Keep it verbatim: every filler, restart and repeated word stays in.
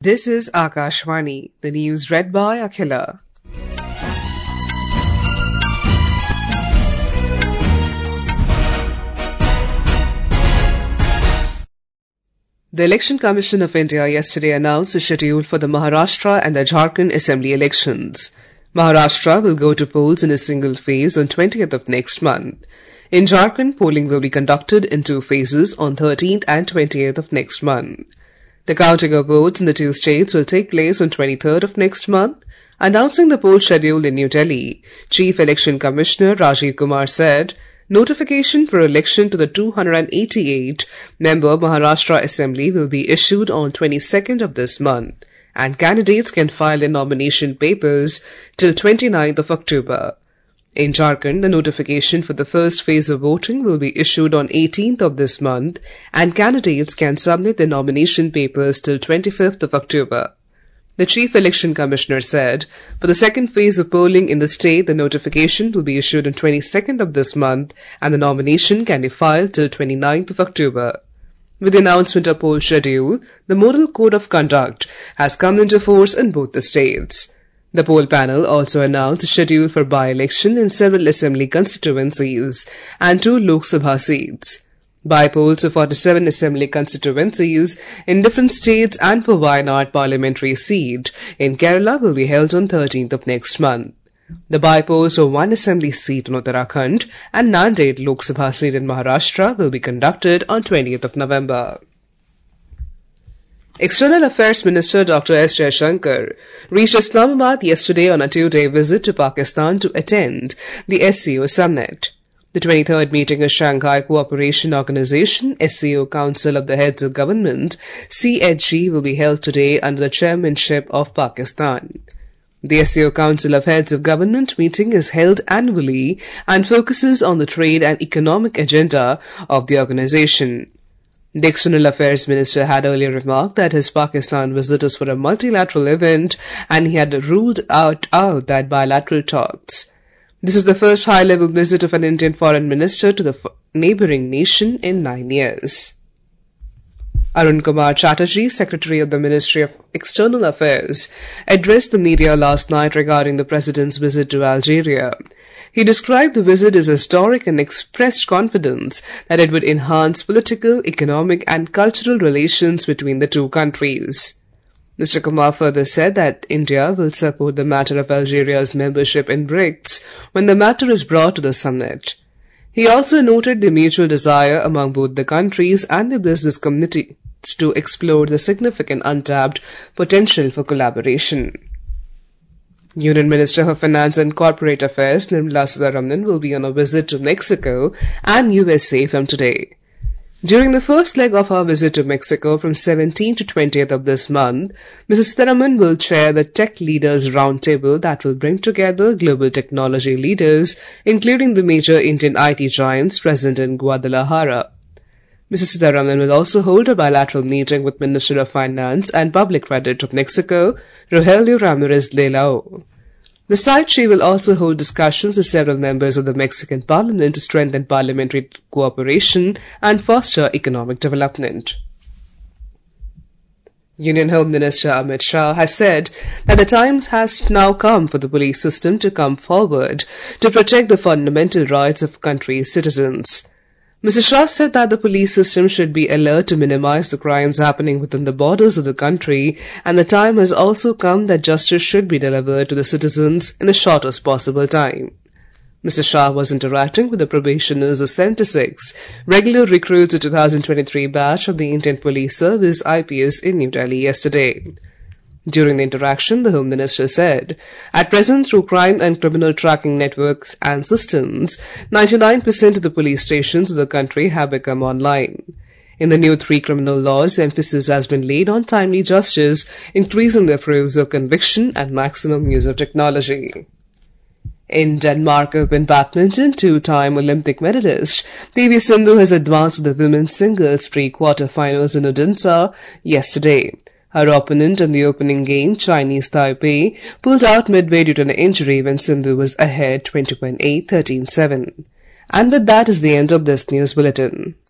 This is Akashvani, the news read by Akhila. The Election Commission of India yesterday announced the schedule for the Maharashtra and the Jharkhand Assembly elections. Maharashtra will go to polls in a single phase on twentieth of next month. In Jharkhand, polling will be conducted in two phases on thirteenth and twentieth of next month. The counting of votes in the two states will take place on twenty-third of next month. Announcing the poll schedule in New Delhi, Chief Election Commissioner Rajiv Kumar said, notification for election to the two hundred eighty-eight member Maharashtra Assembly will be issued on twenty-second of this month, and candidates can file their nomination papers till twenty-ninth of October. In Jharkhand, the notification for the first phase of voting will be issued on eighteenth of this month, and candidates can submit their nomination papers till twenty-fifth of October. The Chief Election Commissioner said, for the second phase of polling in the state, the notification will be issued on twenty-second of this month, and the nomination can be filed till twenty-ninth of October. With the announcement of poll schedule, the Model Code of Conduct has come into force in both the states. The poll panel also announced a schedule for by-election in several assembly constituencies and two Lok Sabha seats. By-polls for forty-seven assembly constituencies in different states and for Wayanad parliamentary seat in Kerala will be held on thirteenth of next month. The by-polls for one assembly seat in Uttarakhand and Nanded Lok Sabha seat in Maharashtra will be conducted on twentieth of November. External Affairs Minister Doctor S Jaishankar reached Islamabad yesterday on a two-day visit to Pakistan to attend the S C O summit. The twenty-third meeting of Shanghai Cooperation Organization S C O Council of the Heads of Government C H G will be held today under the chairmanship of Pakistan. The S C O Council of Heads of Government meeting is held annually and focuses on the trade and economic agenda of the organization. The External Affairs Minister had earlier remarked that his Pakistan visit is for a multilateral event and he had ruled out, out that bilateral talks. This is the first high-level visit of an Indian foreign minister to the f- neighbouring nation in nine years. Arun Kumar Chatterjee, Secretary of the Ministry of External Affairs, addressed the media last night regarding the President's visit to Algeria. He described the visit as historic and expressed confidence that it would enhance political, economic and cultural relations between the two countries. Mister Kumar further said that India will support the matter of Algeria's membership in BRICS when the matter is brought to the summit. He also noted the mutual desire among both the countries and the business community to explore the significant untapped potential for collaboration. Union Minister for Finance and Corporate Affairs Nirmala Sitharaman will be on a visit to Mexico and U S A from today. During the first leg of her visit to Mexico from seventeenth to twentieth of this month, Missus Sitharaman will chair the Tech Leaders Roundtable that will bring together global technology leaders, including the major Indian I T giants present in Guadalajara. Missus Sitharaman will also hold a bilateral meeting with Minister of Finance and Public Credit of Mexico, Rogelio Ramirez Leao. Besides, she will also hold discussions with several members of the Mexican Parliament to strengthen parliamentary cooperation and foster economic development. Union Home Minister Amit Shah has said that the time has now come for the police system to come forward to protect the fundamental rights of country's citizens. Mister Shah said that the police system should be alert to minimize the crimes happening within the borders of the country, and the time has also come that justice should be delivered to the citizens in the shortest possible time. Mister Shah was interacting with the probationers of seventy-six regular recruits of two thousand twenty-three batch of the Indian Police Service I P S in New Delhi yesterday. During the interaction, the Home Minister said, at present, through crime and criminal tracking networks and systems, ninety-nine percent of the police stations of the country have become online. In the new three criminal laws, emphasis has been laid on timely justice, increasing the proofs of conviction and maximum use of technology. In Denmark Open Badminton, two-time Olympic medalist P V Sindhu has advanced to the women's singles pre-quarter-finals in Odense yesterday. Her opponent in the opening game, Chinese Taipei, pulled out midway due to an injury when Sindhu was ahead twenty-one eight, thirteen seven. And with that is the end of this news bulletin.